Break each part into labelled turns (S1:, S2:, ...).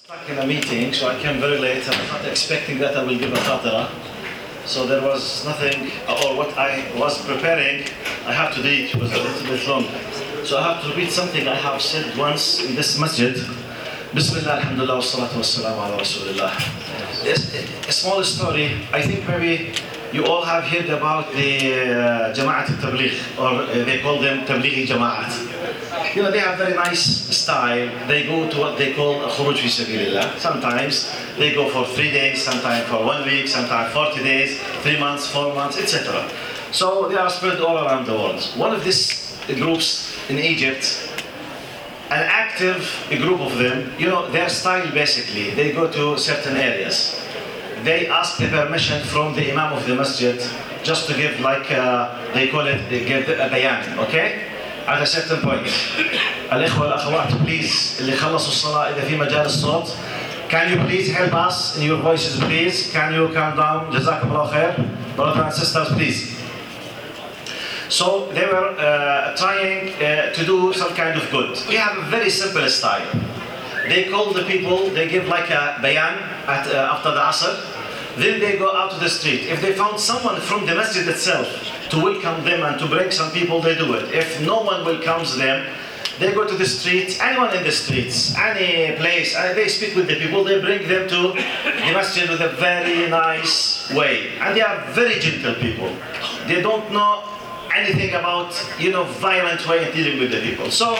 S1: Stuck in a meeting, so I came very late. I was not expecting that I will give a khatira. So there was nothing, or what I was preparing, I have to do it was a little bit long. So I have to repeat something I have said once in this masjid. Bismillah, alhamdulillah, wa salatu wa salamu ala rasulillah. A small story. I think maybe you all have heard about the Jama'at al-Tabligh, or they call them Tablighi Jama'at. You know, they have very nice style. They go to what they call a khuruj fi sabilillah. Sometimes they go for 3 days, sometimes for 1 week, sometimes 40 days, 3 months, 4 months, etc. So they are spread all around the world. One of these groups in Egypt, an active group of them, you know, their style basically, they go to certain areas. They ask the permission from the Imam of the masjid just to give like, they call it, they give a bayan, okay? At a certain point. الإخوة والأخوات, please, اللي خلصوا الصلاة إذا في مجال الصوت, can you please help us in your voices, please? Can you calm down? جزاكم الله خير. Brothers and sisters, please. So they were trying to do some kind of good. We have a very simple style. They call the people, they give like a bayan after the Asr. Then they go out to the street. If they found someone from the masjid itself to welcome them and to bring some people, they do it. If no one welcomes them, they go to the streets, anyone in the streets, any place, and they speak with the people, they bring them to the masjid with a very nice way. And they are very gentle people. They don't know anything about, you know, violent way of dealing with the people. So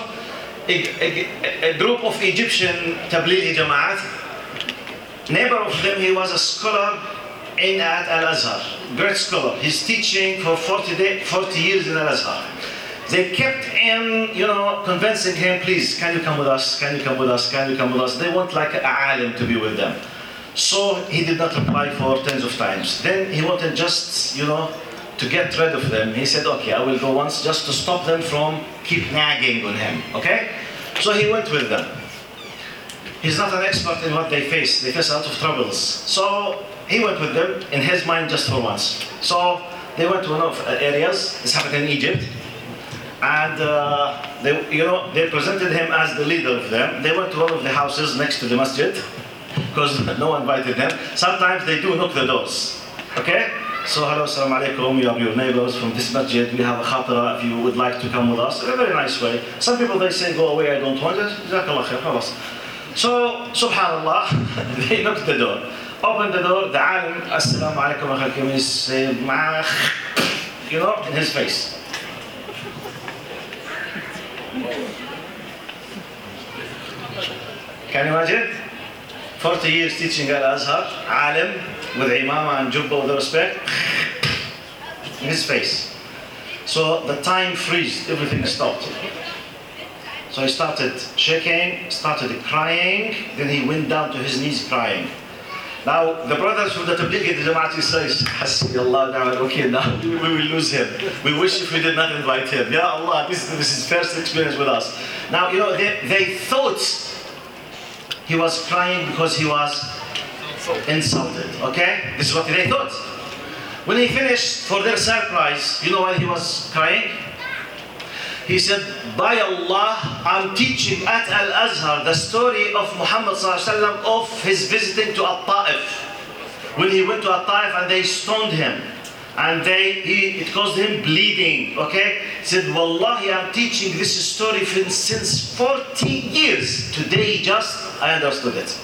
S1: a group of Egyptian Tablighi Jama'at, neighbor of them, he was a scholar at Al-Azhar, great scholar. He's teaching for 40 years in Al-Azhar. They kept him, you know, convincing him, please, can you come with us? Can you come with us? Can you come with us? They want like a alim to be with them. So he did not reply for tens of times. Then he wanted just, you know, to get rid of them. He said, okay, I will go once just to stop them from keep nagging on him, okay? So he went with them. He's not an expert in what they face. They face a lot of troubles. So he went with them in his mind just for once. So they went to one of areas. This happened in Egypt, and they presented him as the leader of them. They went to one of the houses next to the masjid because no one invited them. Sometimes they do knock the doors. Okay. So hello, assalamu alaikum. We are your neighbors from this masjid. We have a khatira if you would like to come with us. In a very nice way. Some people they say go away. I don't want it. Jazakallah khair. Khalas. So, subhanallah, they knocked the door. Opened the door, the alim, assalamu alaikum wa alaikum, he said, you know, in his face. Can you imagine? 40 years teaching Al-Azhar, alim, with imama and jubba with respect, in his face. So the time freezed, everything stopped. So he started shaking, started crying, then he went down to his knees crying. Now, the brothers from the Tablighi Jama'at says, Hasbi Allah, okay, now we will lose him. We wish if we did not invite him. Ya Allah, this is his first experience with us. Now, you know, they thought he was crying because he was insulted, okay? This is what they thought. When he finished, for their surprise, you know why he was crying? He said, by Allah, I'm teaching at Al-Azhar the story of Muhammad ﷺ of his visiting to At-Ta'if. When he went to At-Ta'if and they stoned him. And it caused him bleeding, okay? He said, Wallahi, I'm teaching this story since 40 years. Today, I understood it.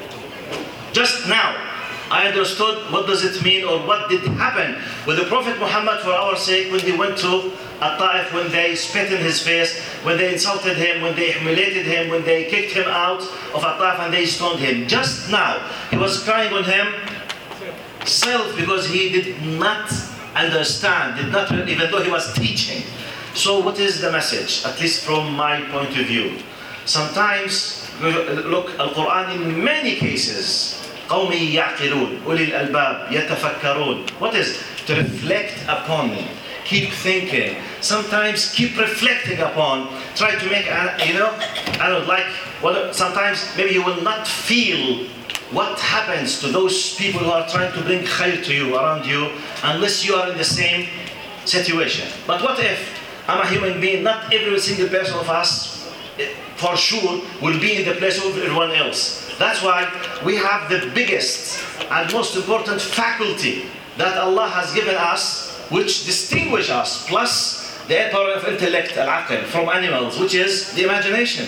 S1: Just now, I understood what does it mean or what did happen with the Prophet Muhammad for our sake when he went to At-Ta'if, when they spit in his face, when they insulted him, when they humiliated him, when they kicked him out of At-Ta'if and they stoned him. Just now, he was crying on himself because he did not understand, even though he was teaching. So what is the message, at least from my point of view? Sometimes, look, Al-Quran in many cases, قوم يعقلون أولي الألباب يتفكرون. What is? To reflect upon, keep thinking, sometimes keep reflecting upon, try to make, you know, I don't like, sometimes maybe you will not feel what happens to those people who are trying to bring khair to you, around you, unless you are in the same situation. But what if I'm a human being, not every single person of us for sure will be in the place of everyone else. That's why we have the biggest and most important faculty that Allah has given us, which distinguish us, plus the power of intellect, al-aql, from animals, which is the imagination.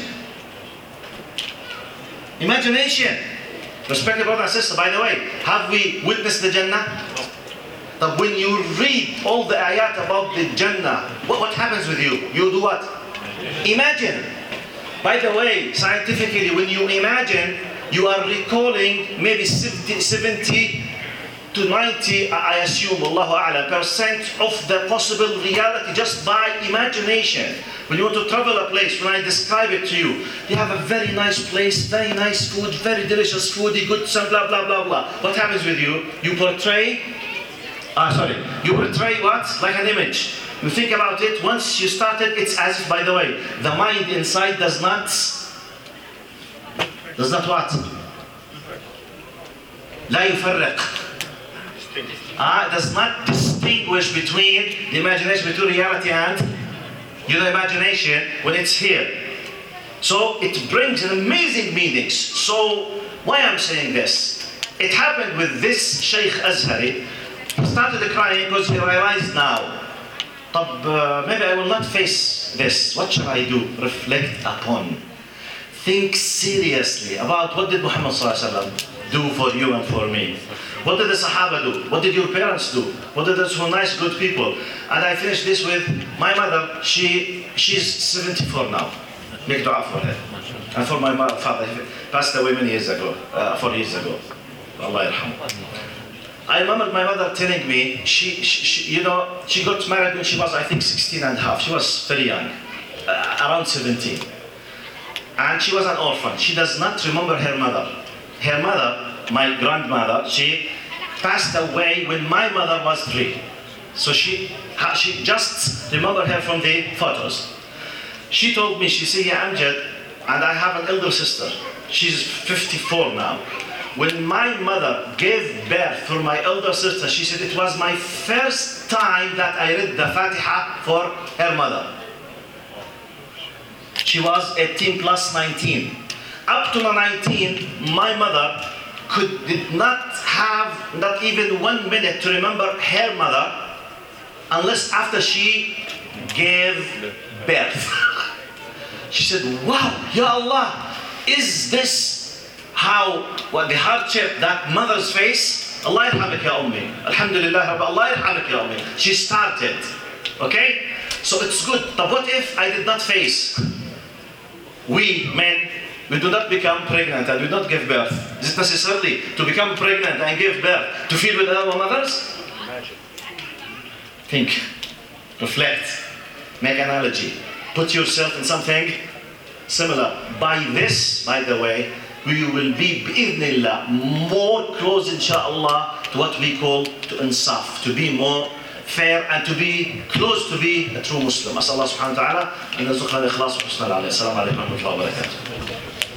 S1: Imagination. Respected brother and sister, by the way, have we witnessed the Jannah? That when you read all the ayat about the Jannah, what happens with you? You do what? Imagine. By the way, scientifically, when you imagine, you are recalling maybe 70 to 90, I assume, Allahu A'lam, % of the possible reality just by imagination. When you want to travel a place, when I describe it to you, you have a very nice place, very nice food, very delicious food, good sun, blah, blah, blah, blah. What happens with you? You portray what? Like an image. You think about it, once you start it, it's as if, by the way, the mind inside does not what? لا يفرق. Does not distinguish between the imagination, between reality and imagination when it's here. So it brings an amazing meanings. So why I'm saying this? It happened with this Sheikh Azhari. He started crying because he realized now, maybe I will not face this. What shall I do? Reflect upon. Think seriously about what did Muhammad do for you and for me. What did the Sahaba do? What did your parents do? What did those nice, good people? And I finished this with my mother. She's 74 now. Make dua for her. And for my father, he passed away many years ago, 4 years ago. Allah yarham. I remember my mother telling me, she got married when she was, I think, 16 and a half. She was very young, around 17. And she was an orphan. She does not remember her mother. Her mother, my grandmother, she passed away when my mother was 3. So she just remembered her from the photos. She told me, she said, yeah, Amjad, and I have an elder sister. She's 54 now. When my mother gave birth for my elder sister, she said it was my first time that I read the Fatiha for her mother. She was 18 plus 19. Up to 19, my mother did not have not even 1 minute to remember her mother unless after she gave birth. She said, wow, Ya Allah, is this what the hardship that mother's face? Allah yarhamak ya ummi. Alhamdulillah, Allah yarhamak ya ummi. She started, okay? So it's good. But what if I did not face? We men, we do not become pregnant and we do not give birth. Is it necessarily to become pregnant and give birth to feel with our mothers? Imagine. Think, reflect, make analogy, put yourself in something similar. By this, by the way, we will be, bi'idhnillah, more close, inshallah, to what we call to insaf, to be more fair and to be close to be a true Muslim. أسأل الله سبحانه وتعالى أن يرزقنا الإخلاص وحسن العمل. السلام عليكم ورحمة الله وبركاته.